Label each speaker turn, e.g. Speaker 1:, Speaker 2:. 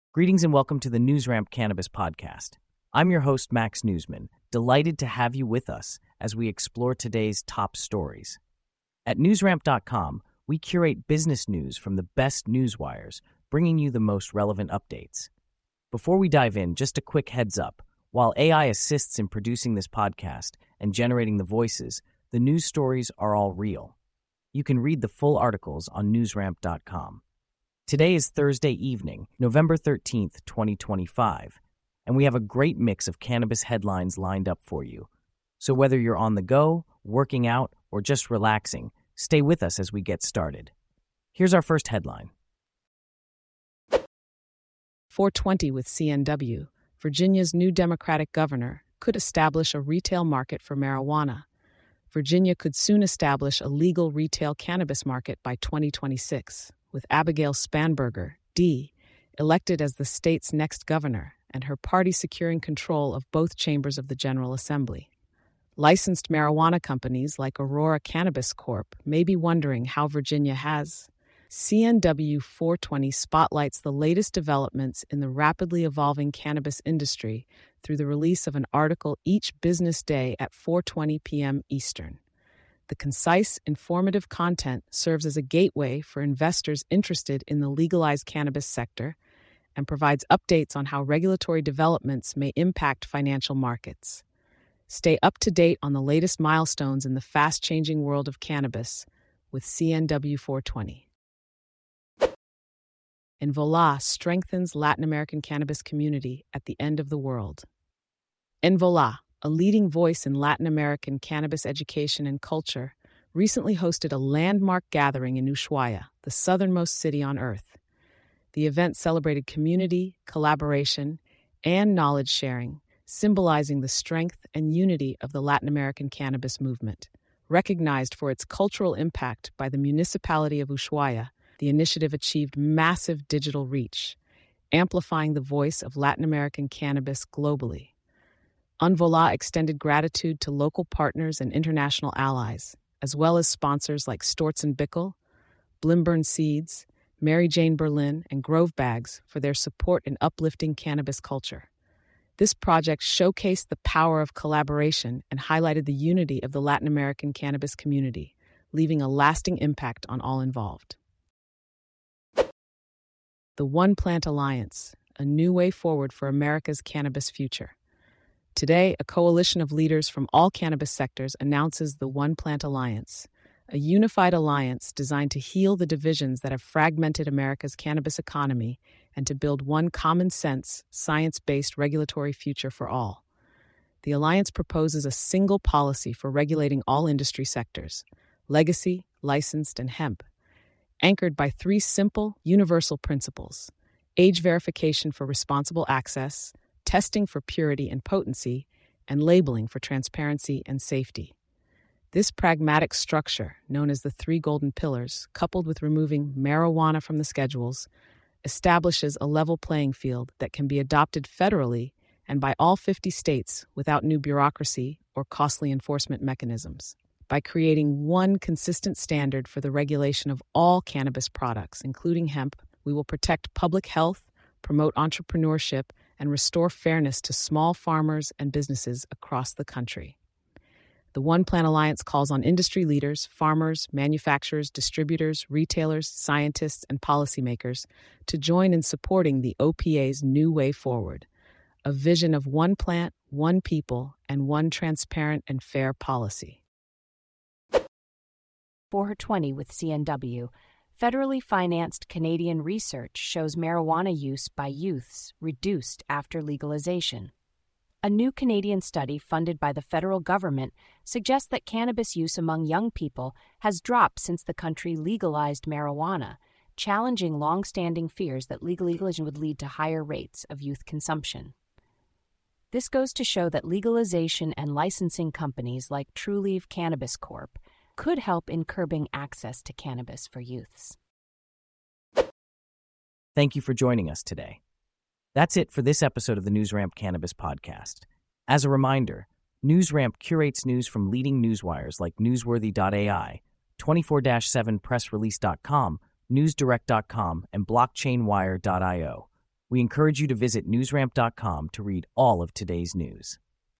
Speaker 1: Greetings and welcome to the NewsRamp Cannabis Podcast. I'm your host, Max Newsman, delighted to have you with us as we explore today's top stories. At newsramp.com, we curate business news from the best newswires, bringing you the most relevant updates. Before we dive in, just a quick heads up. While AI assists in producing this podcast and generating the voices, the news stories are all real. You can read the full articles on newsramp.com. Today is Thursday evening, November 13th, 2025, and we have a great mix of cannabis headlines lined up for you. So whether you're on the go, working out, or just relaxing, stay with us as we get started. Here's our first headline.
Speaker 2: 420 with CNW. Virginia's new Democratic governor could establish a retail market for marijuana. Virginia could soon establish a legal retail cannabis market by 2026. With Abigail Spanberger, D., elected as the state's next governor, and her party securing control of both chambers of the General Assembly. Licensed marijuana companies like Aurora Cannabis Corp. may be wondering how Virginia has. CNW 420 spotlights the latest developments in the rapidly evolving cannabis industry through the release of an article each business day at 4:20 p.m. Eastern. The concise, informative content serves as a gateway for investors interested in the legalized cannabis sector and provides updates on how regulatory developments may impact financial markets. Stay up to date on the latest milestones in the fast-changing world of cannabis with CNW 420. Envola strengthens Latin American cannabis community at the end of the world. Envola, a leading voice in Latin American cannabis education and culture, recently hosted a landmark gathering in Ushuaia, the southernmost city on Earth. The event celebrated community, collaboration, and knowledge sharing, symbolizing the strength and unity of the Latin American cannabis movement. Recognized for its cultural impact by the municipality of Ushuaia, the initiative achieved massive digital reach, amplifying the voice of Latin American cannabis globally. Envola extended gratitude to local partners and international allies, as well as sponsors like Storz & Bickel, Blimburn Seeds, Mary Jane Berlin, and Grove Bags for their support in uplifting cannabis culture. This project showcased the power of collaboration and highlighted the unity of the Latin American cannabis community, leaving a lasting impact on all involved. The One Plant Alliance, a new way forward for America's cannabis future. Today, a coalition of leaders from all cannabis sectors announces the One Plant Alliance, a unified alliance designed to heal the divisions that have fragmented America's cannabis economy and to build one common-sense, science-based regulatory future for all. The alliance proposes a single policy for regulating all industry sectors: legacy, licensed, and hemp, anchored by three simple, universal principles: age verification for responsible access, testing for purity and potency, and labeling for transparency and safety. This pragmatic structure, known as the Three Golden Pillars, coupled with removing marijuana from the schedules, establishes a level playing field that can be adopted federally and by all 50 states without new bureaucracy or costly enforcement mechanisms. By creating one consistent standard for the regulation of all cannabis products, including hemp, we will protect public health, promote entrepreneurship, and restore fairness to small farmers and businesses across the country. The One Plant Alliance calls on industry leaders, farmers, manufacturers, distributors, retailers, scientists, and policymakers to join in supporting the OPA's new way forward, a vision of one plant, one people, and one transparent and fair policy.
Speaker 3: 420 with CNW. Federally financed Canadian research shows marijuana use by youths reduced after legalization. A new Canadian study funded by the federal government suggests that cannabis use among young people has dropped since the country legalized marijuana, challenging long-standing fears that legalization would lead to higher rates of youth consumption. This goes to show that legalization and licensing companies like Trulieve Cannabis Corp. Could help in curbing access to cannabis for youths.
Speaker 1: Thank you for joining us today. That's it for this episode of the NewsRamp Cannabis Podcast. As a reminder, NewsRamp curates news from leading newswires like Newsworthy.ai, 24/7pressrelease.com, NewsDirect.com, and BlockchainWire.io. We encourage you to visit newsramp.com to read all of today's news.